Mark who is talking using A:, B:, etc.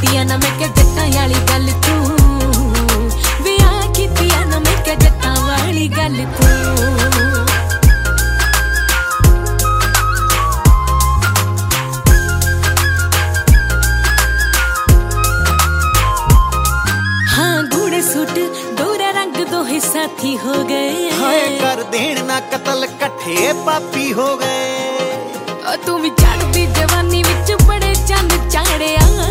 A: कीतियां ना मैं क्या जट्टां वाली गल तू, विआह कीतियां ना मैं क्या जट्टां वाली गल तू। सूट दोहरा रंग दो ही साथी हो गए,
B: हाय कर देन ना कतल कट्ठे पापी हो गए।
A: तू भी चढ़दी जवानी विच बड़े चंद चाड़िया।